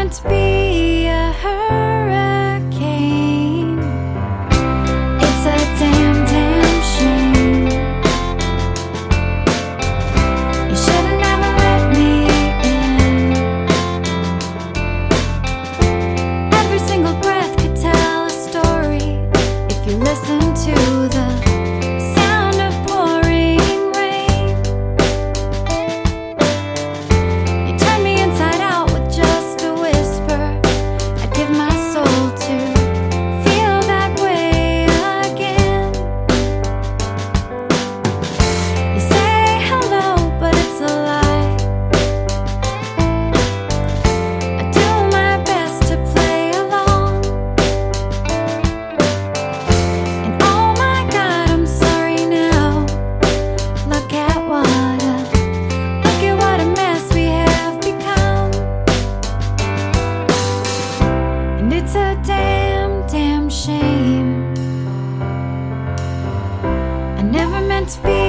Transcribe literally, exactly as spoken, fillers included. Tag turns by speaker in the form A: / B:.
A: meant to be a hurricane. It's a damn, damn shame. You should have never let me in. Every single breath could tell a story if you listen to the sound of pouring rain. You turn me inside out with just a whisper. I'd give my soul to feel that way again. You say hello, but it's a lie. I do my best to play along. And oh my God, I'm sorry now. Look at what a, look at what a mess we have become. And it's a damn, damn shame. I never meant to be